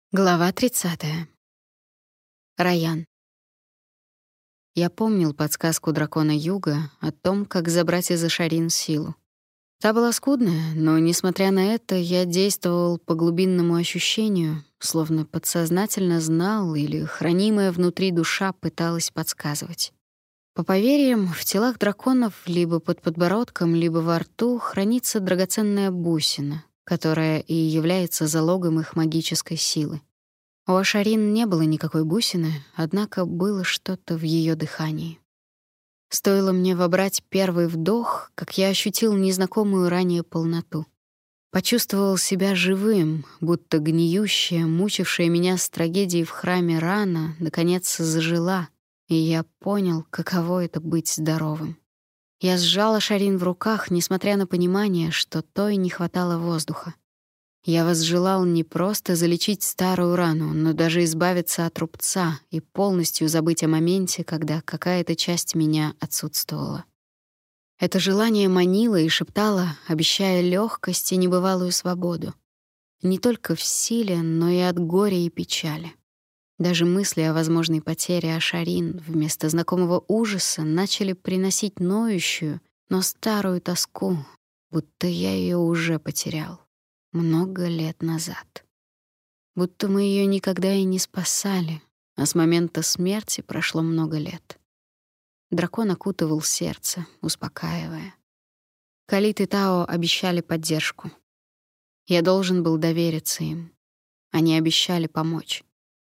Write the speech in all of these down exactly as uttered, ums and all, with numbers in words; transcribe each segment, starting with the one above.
Глава тридцатая. Райан. Я помнил подсказку дракона Юга о том, как забрать из Ашарин силу. Та была скудная, но, несмотря на это, я действовал по глубинному ощущению, словно подсознательно знал или хранимая внутри душа пыталась подсказывать. По поверьям, в телах драконов либо под подбородком, либо во рту хранится драгоценная бусина, которая и является залогом их магической силы. У Ашарин не было никакой бусины, однако было что-то в ее дыхании. Стоило мне вобрать первый вдох, как я ощутил незнакомую ранее полноту. Почувствовал себя живым, будто гниющая, мучившая меня с трагедией в храме рана, наконец зажила, и я понял, каково это быть здоровым. Я сжал Ашарин в руках, несмотря на понимание, что той не хватало воздуха. Я возжелал не просто залечить старую рану, но даже избавиться от рубца и полностью забыть о моменте, когда какая-то часть меня отсутствовала. Это желание манило и шептало, обещая лёгкость и небывалую свободу. Не только в силе, но и от горя и печали. Даже мысли о возможной потере Ашарин вместо знакомого ужаса начали приносить ноющую, но старую тоску, будто я её уже потерял. Много лет назад. Будто мы ее никогда и не спасали, а с момента смерти прошло много лет. Дракон окутывал сердце, успокаивая. Калит и Тао обещали поддержку. Я должен был довериться им. Они обещали помочь.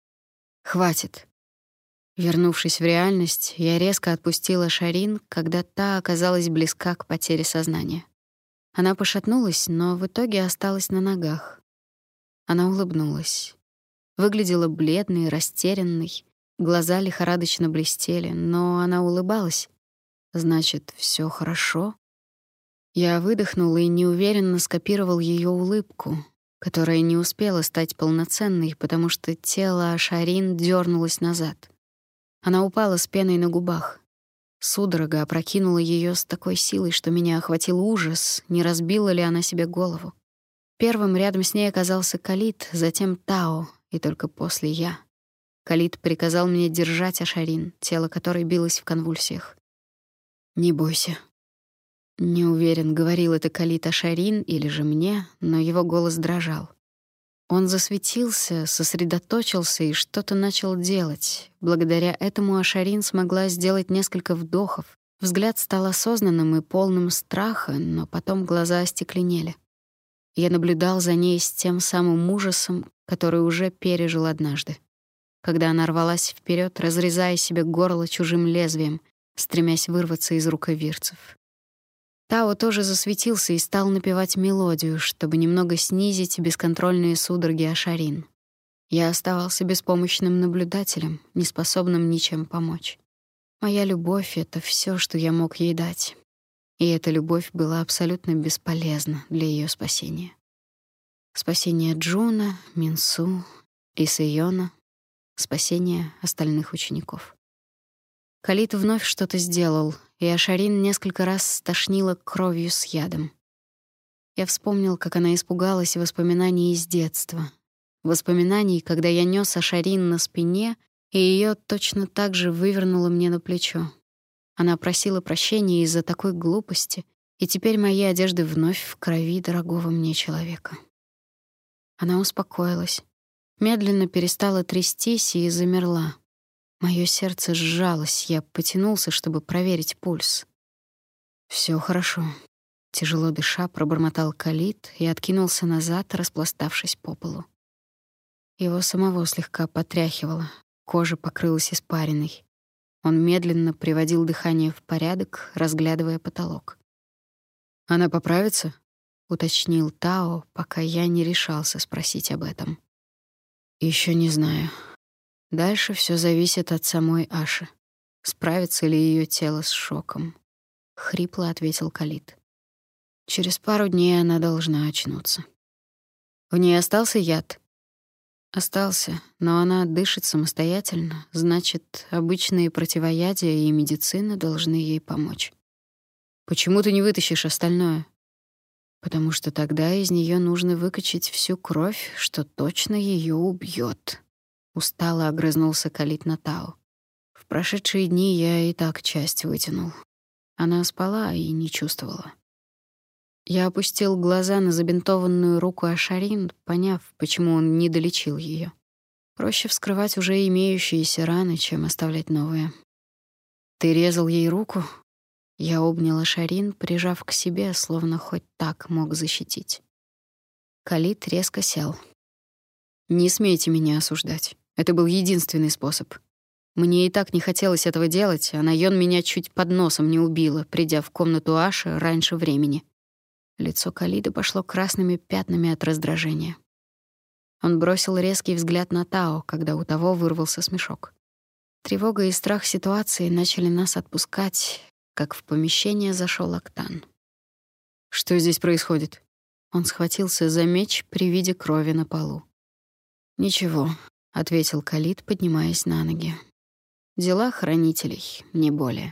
Хватит. Вернувшись в реальность, я резко отпустила Ашарин, когда та оказалась близка к потере сознания. Она пошатнулась, но в итоге осталась на ногах. Она улыбнулась. Выглядела бледной, растерянной, глаза лихорадочно блестели, но она улыбалась. Значит, все хорошо. Я выдохнул и неуверенно скопировал ее улыбку, которая не успела стать полноценной, потому что тело Ашарин дернулось назад. Она упала с пеной на губах. Судорога опрокинула ее с такой силой, что меня охватил ужас, не разбила ли она себе голову. Первым рядом с ней оказался Калит, затем Тао, и только после я. Калит приказал мне держать Ашарин, тело которой билось в конвульсиях. «Не бойся». Не уверен, говорил это Калит Ашарин или же мне, но его голос дрожал. Он засветился, сосредоточился и что-то начал делать. Благодаря этому Ашарин смогла сделать несколько вдохов. Взгляд стал осознанным и полным страха, но потом глаза остекленели. Я наблюдал за ней с тем самым ужасом, который уже пережил однажды, когда она рвалась вперед, разрезая себе горло чужим лезвием, стремясь вырваться из рук иверцев. Тао тоже засветился и стал напевать мелодию, чтобы немного снизить бесконтрольные судороги Ашарин. Я оставался беспомощным наблюдателем, неспособным ничем помочь. Моя любовь — это все, что я мог ей дать. И эта любовь была абсолютно бесполезна для ее спасения. Спасение Джуна, Минсу и Сэйона, спасение остальных учеников. Калит вновь что-то сделал, и Ашарин несколько раз стошнила кровью с ядом. Я вспомнил, как она испугалась воспоминаний из детства. Воспоминаний, когда я нёс Ашарин на спине, и её точно так же вывернуло мне на плечо. Она просила прощения из-за такой глупости, и теперь мои одежды вновь в крови дорогого мне человека. Она успокоилась, медленно перестала трястись и замерла. Моё сердце сжалось, я потянулся, чтобы проверить пульс. «Всё хорошо», — тяжело дыша пробормотал Калит и откинулся назад, распластавшись по полу. Его самого слегка потряхивало, кожа покрылась испариной. Он медленно приводил дыхание в порядок, разглядывая потолок. «Она поправится?» — уточнил Тао, пока я не решался спросить об этом. «Ещё не знаю. Дальше всё зависит от самой Аши. Справится ли её тело с шоком?» — хрипло ответил Калит. «Через пару дней она должна очнуться». «В ней остался яд?» «Остался, но она дышит самостоятельно, значит, обычные противоядия и медицина должны ей помочь». «Почему ты не вытащишь остальное?» потому что тогда из нее нужно выкачать всю кровь, что точно ее убьет. Устало огрызнулся Калит Натау. В прошедшие дни я и так часть вытянул. Она спала и не чувствовала. Я опустил глаза на забинтованную руку Ашарин, поняв, почему он не долечил ее. Проще вскрывать уже имеющиеся раны, чем оставлять новые. «Ты резал ей руку?» Я обнял Ашарин, прижав к себе, словно хоть так мог защитить. Калит резко сел. «Не смейте меня осуждать. Это был единственный способ. Мне и так не хотелось этого делать, а Найон меня чуть под носом не убила, придя в комнату Аши раньше времени». Лицо Калида пошло красными пятнами от раздражения. Он бросил резкий взгляд на Тао, когда у того вырвался смешок. Тревога и страх ситуации начали нас отпускать, как в помещение зашел Актан. «Что здесь происходит?» Он схватился за меч при виде крови на полу. «Ничего», — ответил Калид, поднимаясь на ноги. «Дела хранителей, не более».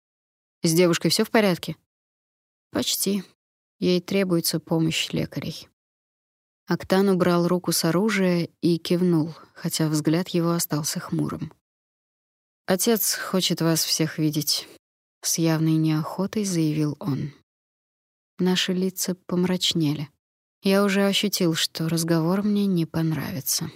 «С девушкой все в порядке?» «Почти. Ей требуется помощь лекарей». Актан убрал руку с оружия и кивнул, хотя взгляд его остался хмурым. «Отец хочет вас всех видеть», — с явной неохотой заявил он. Наши лица помрачнели. Я уже ощутил, что разговор мне не понравится.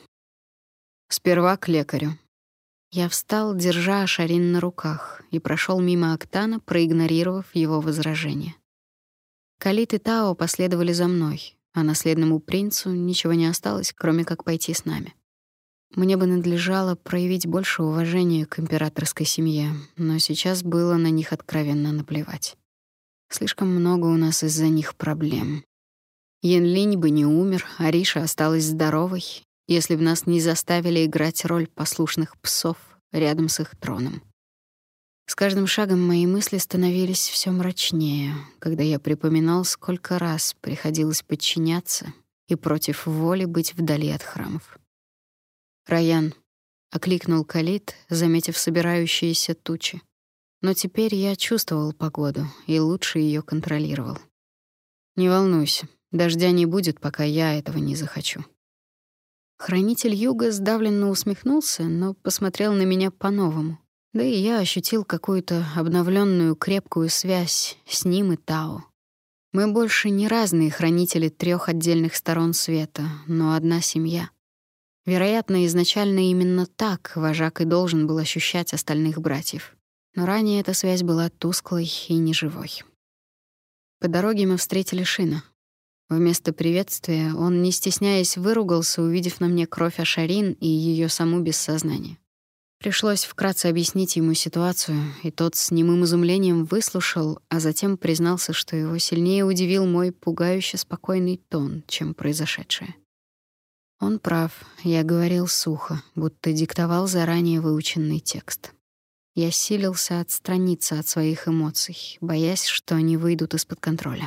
«Сперва к лекарю». Я встал, держа Ашарин на руках, и прошел мимо Актана, проигнорировав его возражение. Калит и Тао последовали за мной, а наследному принцу ничего не осталось, кроме как пойти с нами. Мне бы надлежало проявить больше уважения к императорской семье, но сейчас было на них откровенно наплевать. Слишком много у нас из-за них проблем. Янлинь бы не умер, Ариша осталась здоровой, если бы нас не заставили играть роль послушных псов рядом с их троном. С каждым шагом мои мысли становились все мрачнее, когда я припоминал, сколько раз приходилось подчиняться и против воли быть вдали от храмов. «Раян», — окликнул Калит, заметив собирающиеся тучи. Но теперь я чувствовал погоду и лучше ее контролировал. «Не волнуйся, дождя не будет, пока я этого не захочу». Хранитель Юга сдавленно усмехнулся, но посмотрел на меня по-новому. Да и я ощутил какую-то обновленную крепкую связь с ним и Тао. Мы больше не разные хранители трех отдельных сторон света, но одна семья. Вероятно, изначально именно так вожак и должен был ощущать остальных братьев. Но ранее эта связь была тусклой и неживой. По дороге мы встретили Шина. Вместо приветствия он, не стесняясь, выругался, увидев на мне кровь Ашарин и ее саму без сознания. Пришлось вкратце объяснить ему ситуацию, и тот с немым изумлением выслушал, а затем признался, что его сильнее удивил мой пугающе спокойный тон, чем произошедшее. Он прав, я говорил сухо, будто диктовал заранее выученный текст. Я силился отстраниться от своих эмоций, боясь, что они выйдут из-под контроля.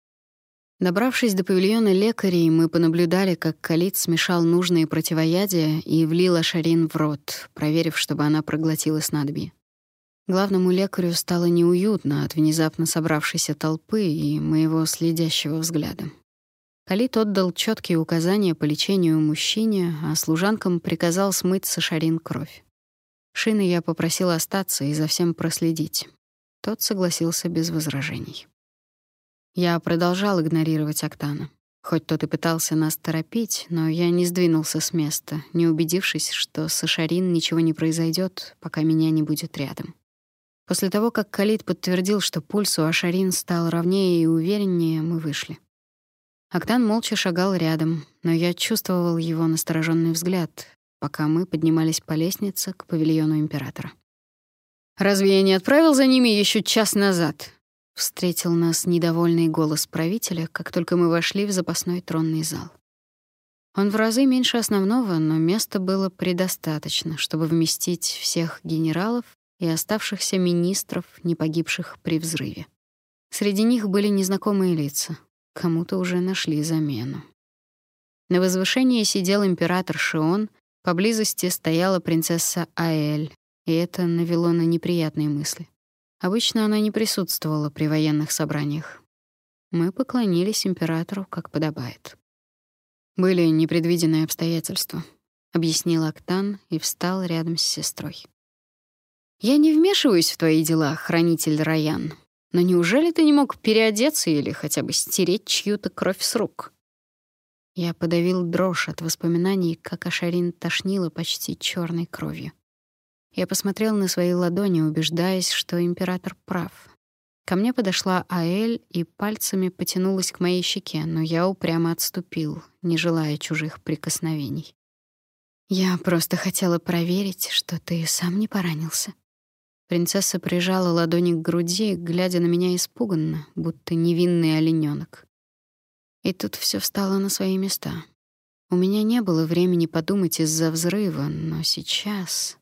Добравшись до павильона лекарей, мы понаблюдали, как Калит смешал нужные противоядия и влил Ашарин в рот, проверив, чтобы она проглотила снадобье. Главному лекарю стало неуютно от внезапно собравшейся толпы и моего следящего взгляда. Калит отдал четкие указания по лечению мужчине, а служанкам приказал смыть с Ашарин кровь. Шина я попросил остаться и за всем проследить. Тот согласился без возражений. Я продолжал игнорировать Актана. Хоть тот и пытался нас торопить, но я не сдвинулся с места, не убедившись, что с Ашарин ничего не произойдет, пока меня не будет рядом. После того, как Калит подтвердил, что пульс у Ашарин стал ровнее и увереннее, мы вышли. Актан молча шагал рядом, но я чувствовал его настороженный взгляд, пока мы поднимались по лестнице к павильону императора. «Разве я не отправил за ними еще час назад?» — встретил нас недовольный голос правителя, как только мы вошли в запасной тронный зал. Он в разы меньше основного, но места было предостаточно, чтобы вместить всех генералов и оставшихся министров, не погибших при взрыве. Среди них были незнакомые лица. Кому-то уже нашли замену. На возвышении сидел император Шион, поблизости стояла принцесса Аэль, и это навело на неприятные мысли. Обычно она не присутствовала при военных собраниях. Мы поклонились императору, как подобает. «Были непредвиденные обстоятельства», — объяснил Октан и встал рядом с сестрой. «Я не вмешиваюсь в твои дела, хранитель Раян, но неужели ты не мог переодеться или хотя бы стереть чью-то кровь с рук?» Я подавил дрожь от воспоминаний, как Ашарин тошнила почти черной кровью. Я посмотрел на свои ладони, убеждаясь, что император прав. Ко мне подошла Аэль и пальцами потянулась к моей щеке, но я упрямо отступил, не желая чужих прикосновений. «Я просто хотела проверить, что ты сам не поранился». Принцесса прижала ладони к груди, глядя на меня испуганно, будто невинный оленёнок. И тут всё встало на свои места. У меня не было времени подумать из-за взрыва, но сейчас...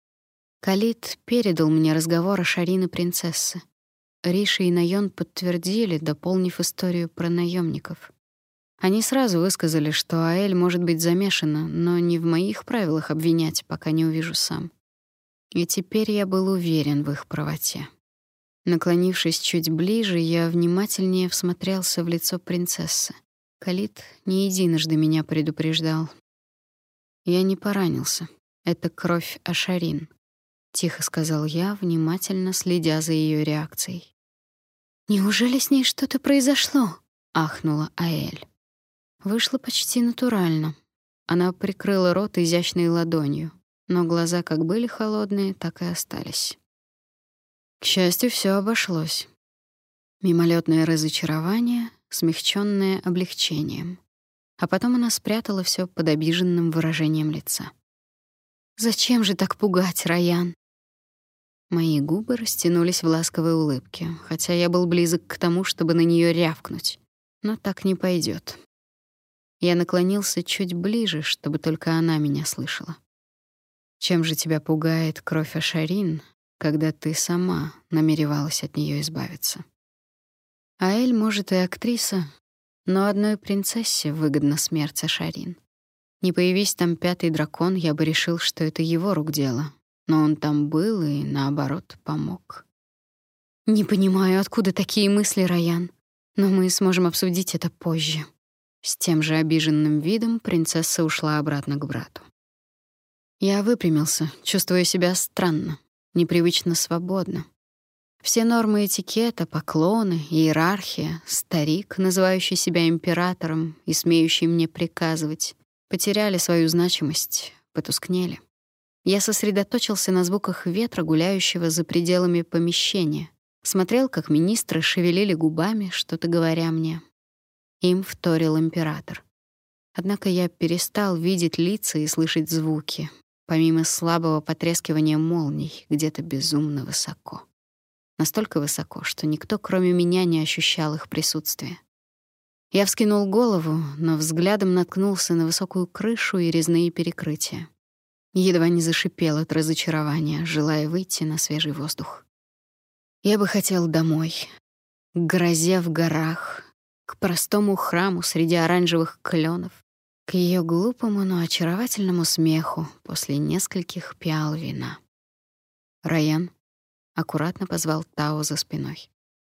Калит передал мне разговор о Шарин и принцессе. Риша и Найон подтвердили, дополнив историю про наемников. Они сразу высказали, что Аэль может быть замешана, но не в моих правилах обвинять, пока не увижу сам. И теперь я был уверен в их правоте. Наклонившись чуть ближе, я внимательнее всмотрелся в лицо принцессы. Калит не единожды меня предупреждал. Я не поранился. Это кровь Ашарин. — тихо сказал я, внимательно следя за ее реакцией. «Неужели с ней что-то произошло?» — ахнула Аэль. Вышло почти натурально. Она прикрыла рот изящной ладонью, но глаза как были холодные, так и остались. К счастью, все обошлось. Мимолетное разочарование, смягченное облегчением. А потом она спрятала все под обиженным выражением лица. «Зачем же так пугать, Раян?» Мои губы растянулись в ласковой улыбке, хотя я был близок к тому, чтобы на нее рявкнуть. Но так не пойдет. Я наклонился чуть ближе, чтобы только она меня слышала. «Чем же тебя пугает кровь Ашарин, когда ты сама намеревалась от нее избавиться?» Аэль, может, и актриса, но одной принцессе выгодна смерть Ашарин. Не появись там пятый дракон, я бы решил, что это его рук дело. Но он там был и, наоборот, помог. «Не понимаю, откуда такие мысли, Раян, но мы сможем обсудить это позже». С тем же обиженным видом принцесса ушла обратно к брату. Я выпрямился, чувствуя себя странно, непривычно свободно. Все нормы этикета, поклоны, иерархия, старик, называющий себя императором и смеющий мне приказывать, потеряли свою значимость, потускнели. Я сосредоточился на звуках ветра, гуляющего за пределами помещения. Смотрел, как министры шевелили губами, что-то говоря мне. Им вторил император. Однако я перестал видеть лица и слышать звуки, помимо слабого потрескивания молний где-то безумно высоко. Настолько высоко, что никто, кроме меня, не ощущал их присутствия. Я вскинул голову, но взглядом наткнулся на высокую крышу и резные перекрытия. Едва не зашипел от разочарования, желая выйти на свежий воздух. Я бы хотел домой, к грозе в горах, к простому храму среди оранжевых кленов, к ее глупому, но очаровательному смеху после нескольких пиал вина. «Раян», — аккуратно позвал Тао за спиной.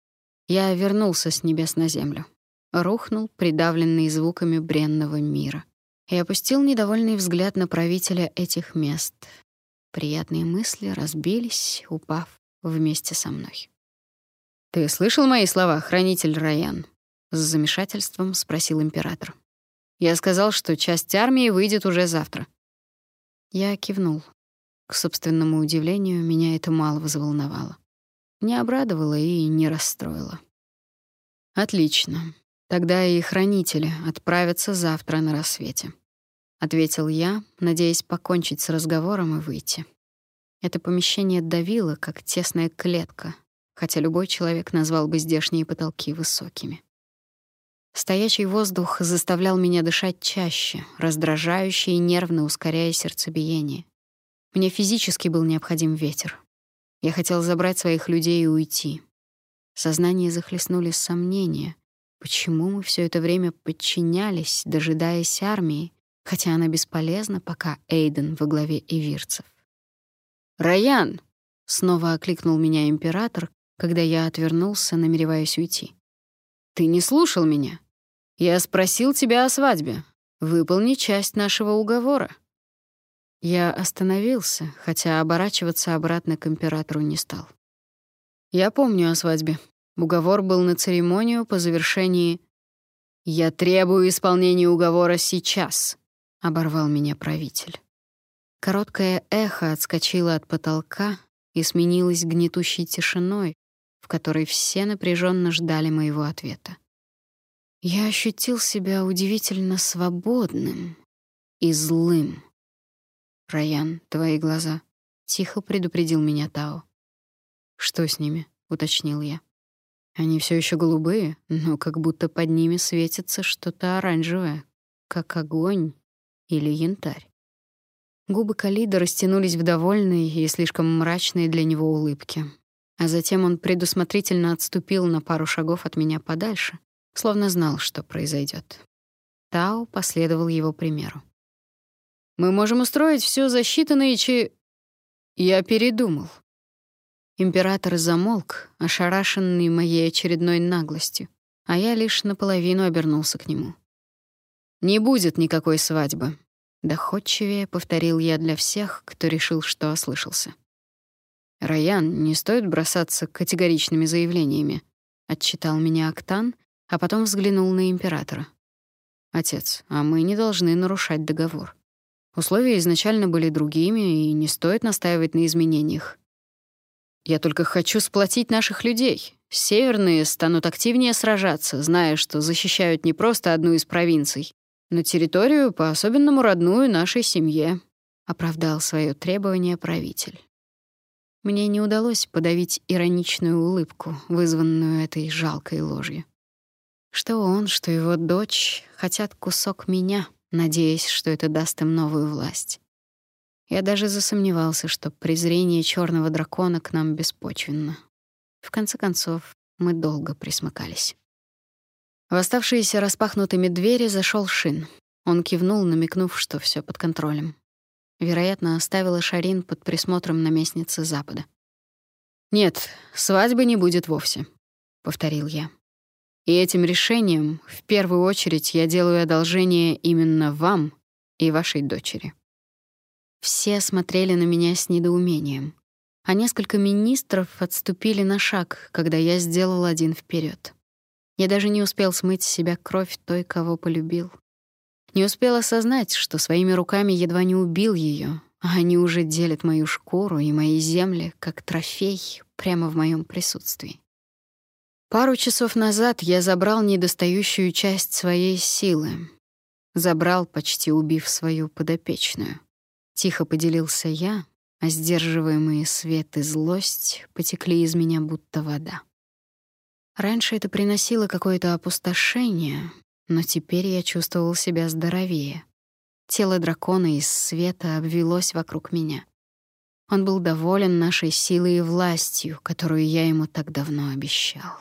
Я вернулся с небес на землю, рухнул, придавленный звуками бренного мира, и опустил недовольный взгляд на правителя этих мест. Приятные мысли разбились, упав вместе со мной. «Ты слышал мои слова, хранитель Раян?» — с замешательством спросил император. «Я сказал, что часть армии выйдет уже завтра». Я кивнул. К собственному удивлению, меня это мало взволновало. Не обрадовало и не расстроило. «Отлично. Тогда и хранители отправятся завтра на рассвете», — ответил я, надеясь покончить с разговором и выйти. Это помещение давило, как тесная клетка, хотя любой человек назвал бы здешние потолки высокими. Стоячий воздух заставлял меня дышать чаще, раздражающе и нервно ускоряя сердцебиение. Мне физически был необходим ветер. Я хотел забрать своих людей и уйти. Сознание захлестнули сомнения. Почему мы все это время подчинялись, дожидаясь армии, хотя она бесполезна, пока Эйден во главе эвирцев? «Раян!» — снова окликнул меня император, когда я отвернулся, намереваясь уйти. Ты не слушал меня. Я спросил тебя о свадьбе. Выполни часть нашего уговора». Я остановился, хотя оборачиваться обратно к императору не стал. «Я помню о свадьбе. Уговор был на церемонию по завершении...» «Я требую исполнения уговора сейчас», — оборвал меня правитель. Короткое эхо отскочило от потолка и сменилось гнетущей тишиной, в которой все напряженно ждали моего ответа. Я ощутил себя удивительно свободным и злым. «Райан, твои глаза», — тихо предупредил меня Тао. «Что с ними?» — уточнил я. «Они все еще голубые, но как будто под ними светится что-то оранжевое, как огонь или янтарь». Губы Калида растянулись в довольной и слишком мрачной для него улыбке. А затем он предусмотрительно отступил на пару шагов от меня подальше, словно знал, что произойдет. Тао последовал его примеру. «Мы можем устроить все за считанные чи...» Я передумал. Император замолк, ошарашенный моей очередной наглостью, а я лишь наполовину обернулся к нему. «Не будет никакой свадьбы», — доходчивее повторил я для всех, кто решил, что ослышался. «Райан, не стоит бросаться категоричными заявлениями», — отчитал меня Октан, а потом взглянул на императора. «Отец, а мы не должны нарушать договор. Условия изначально были другими, и не стоит настаивать на изменениях. Я только хочу сплотить наших людей. Северные станут активнее сражаться, зная, что защищают не просто одну из провинций, но территорию, по-особенному родную нашей семье», — оправдал свое требование правитель. Мне не удалось подавить ироничную улыбку, вызванную этой жалкой ложью. Что он, что его дочь хотят кусок меня, надеясь, что это даст им новую власть. Я даже засомневался, что презрение черного дракона к нам беспочвенно. В конце концов, мы долго присмыкались. В оставшиеся распахнутыми двери зашел Шин. Он кивнул, намекнув, что все под контролем. Вероятно, оставила Шарин под присмотром наместницы Запада. «Нет, свадьбы не будет вовсе», — повторил я. «И этим решением, в первую очередь, я делаю одолжение именно вам и вашей дочери». Все смотрели на меня с недоумением, а несколько министров отступили на шаг, когда я сделал один вперед. Я даже не успел смыть с себя кровь той, кого полюбил. Не успел осознать, что своими руками едва не убил ее, а они уже делят мою шкуру и мои земли как трофей прямо в моем присутствии. Пару часов назад я забрал недостающую часть своей силы. Забрал, почти убив свою подопечную. Тихо поделился я, а сдерживаемые свет и злость потекли из меня будто вода. Раньше это приносило какое-то опустошение, но теперь я чувствовал себя здоровее. Тело дракона из света обвелось вокруг меня. Он был доволен нашей силой и властью, которую я ему так давно обещал.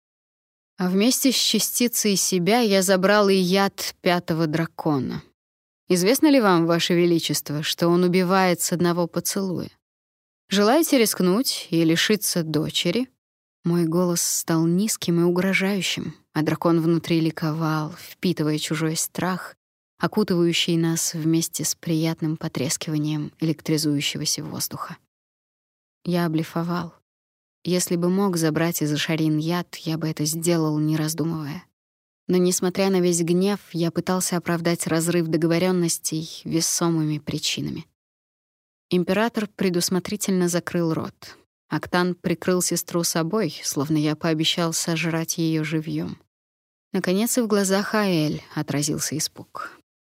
А вместе с частицей себя я забрал и яд пятого дракона. Известно ли вам, Ваше Величество, что он убивает с одного поцелуя? Желаете рискнуть и лишиться дочери? Мой голос стал низким и угрожающим, а дракон внутри ликовал, впитывая чужой страх, окутывающий нас вместе с приятным потрескиванием электризующегося воздуха. Я блефовал. Если бы мог забрать из Ашарин яд, я бы это сделал, не раздумывая. Но, несмотря на весь гнев, я пытался оправдать разрыв договоренностей весомыми причинами. Император предусмотрительно закрыл рот. Октан прикрыл сестру собой, словно я пообещал сожрать ее живьем. Наконец и в глазах Аэль отразился испуг.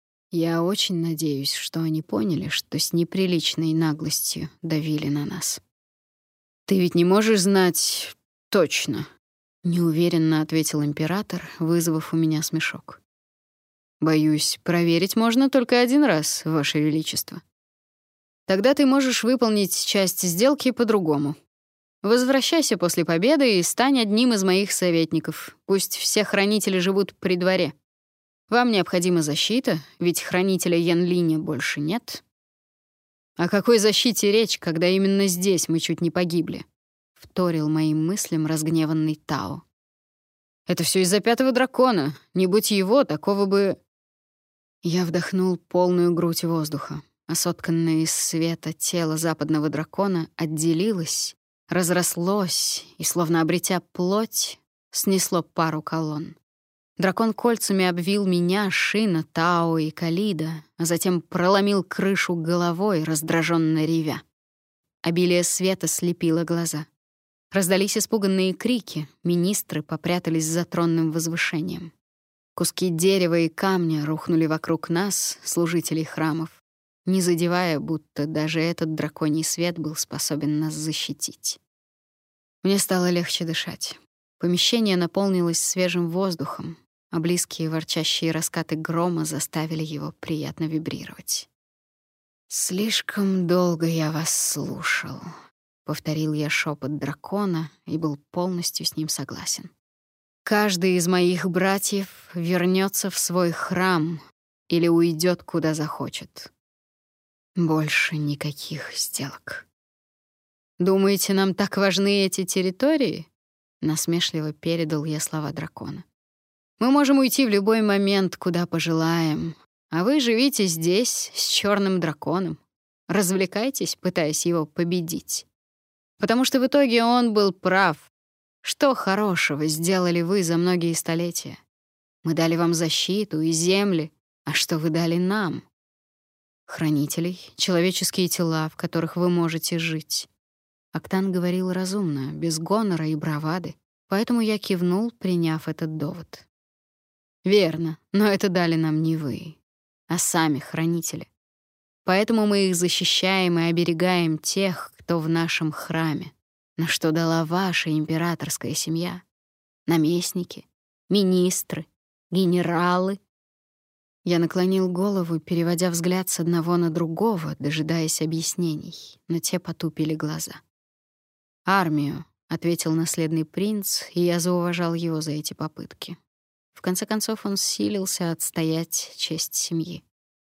Я очень надеюсь, что они поняли, что с неприличной наглостью давили на нас. «Ты ведь не можешь знать точно», — неуверенно ответил император, вызвав у меня смешок. «Боюсь, проверить можно только один раз, Ваше Величество. Тогда ты можешь выполнить часть сделки по-другому. Возвращайся после победы и стань одним из моих советников. Пусть все хранители живут при дворе. Вам необходима защита, ведь хранителя Янлиня больше нет». «О какой защите речь, когда именно здесь мы чуть не погибли?» — вторил моим мыслям разгневанный Тао. Это все из-за пятого дракона. Не будь его, такого бы...» Я вдохнул полную грудь воздуха, а сотканное из света тело западного дракона отделилось, разрослось и, словно обретя плоть, снесло пару колонн. Дракон кольцами обвил меня, Шина, Тао и Калида, а затем проломил крышу головой, раздраженно ревя. Обилие света слепило глаза. Раздались испуганные крики, министры попрятались за тронным возвышением. Куски дерева и камня рухнули вокруг нас, служителей храмов, не задевая, будто даже этот драконий свет был способен нас защитить. Мне стало легче дышать. Помещение наполнилось свежим воздухом, а близкие ворчащие раскаты грома заставили его приятно вибрировать. «Слишком долго я вас слушал», — повторил я шепот дракона и был полностью с ним согласен. «Каждый из моих братьев вернется в свой храм или уйдет куда захочет. Больше никаких сделок». «Думаете, нам так важны эти территории?» Насмешливо передал я слова дракона. «Мы можем уйти в любой момент, куда пожелаем, а вы живите здесь с черным драконом. Развлекайтесь, пытаясь его победить. Потому что в итоге он был прав. Что хорошего сделали вы за многие столетия? Мы дали вам защиту и земли, а что вы дали нам? Хранителей, человеческие тела, в которых вы можете жить». Октан говорил разумно, без гонора и бравады, поэтому я кивнул, приняв этот довод. «Верно, но это дали нам не вы, а сами хранители. Поэтому мы их защищаем и оберегаем тех, кто в нашем храме, на что дала ваша императорская семья, наместники, министры, генералы». Я наклонил голову, переводя взгляд с одного на другого, дожидаясь объяснений, но те потупили глаза. «Армию», — ответил наследный принц, и я зауважал его за эти попытки. В конце концов, он силился отстоять честь семьи.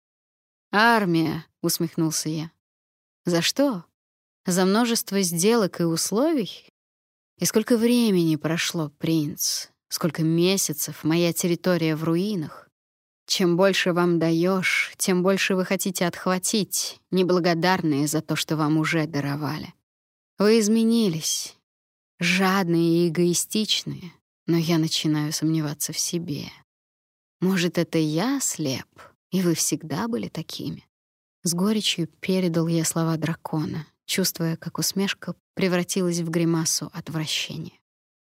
«Армия», — усмехнулся я. «За что? За множество сделок и условий? И сколько времени прошло, принц? Сколько месяцев моя территория в руинах? Чем больше вам даешь, тем больше вы хотите отхватить, неблагодарные за то, что вам уже даровали. Вы изменились, жадные и эгоистичные, но я начинаю сомневаться в себе. Может, это я слеп, и вы всегда были такими?» С горечью передал я слова дракона, чувствуя, как усмешка превратилась в гримасу отвращения.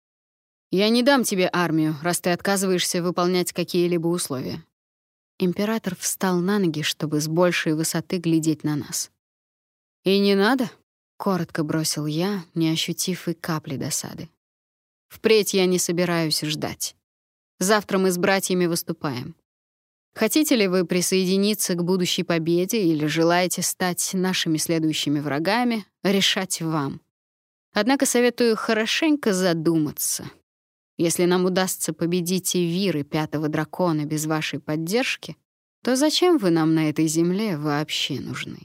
«Я не дам тебе армию, раз ты отказываешься выполнять какие-либо условия». Император встал на ноги, чтобы с большей высоты глядеть на нас. «И не надо?» — коротко бросил я, не ощутив и капли досады. «Впредь я не собираюсь ждать. Завтра мы с братьями выступаем. Хотите ли вы присоединиться к будущей победе или желаете стать нашими следующими врагами, решать вам. Однако советую хорошенько задуматься. Если нам удастся победить Эвир и Пятого Дракона без вашей поддержки, то зачем вы нам на этой земле вообще нужны?»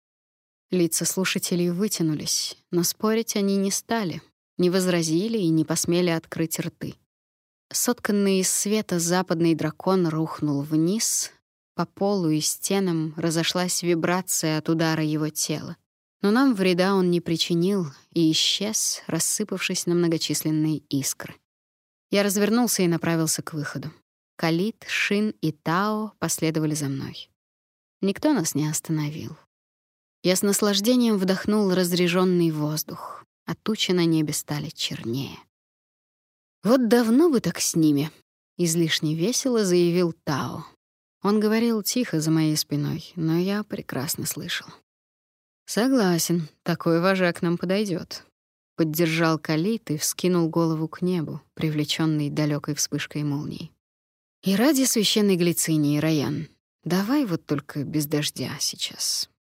Лица слушателей вытянулись, но спорить они не стали, не возразили и не посмели открыть рты. Сотканный из света западный дракон рухнул вниз, по полу и стенам разошлась вибрация от удара его тела. Но нам вреда он не причинил и исчез, рассыпавшись на многочисленные искры. Я развернулся и направился к выходу. Калид, Шин и Тао последовали за мной. Никто нас не остановил. Я с наслаждением вдохнул разреженный воздух, а тучи на небе стали чернее. «Вот давно бы так с ними», — излишне весело заявил Тао. Он говорил тихо за моей спиной, но я прекрасно слышал. «Согласен, такой вожак нам подойдет. Поддержал Калит и вскинул голову к небу, привлечённый далёкой вспышкой молнии. «И ради священной Глицинии, Раян, давай вот только без дождя сейчас».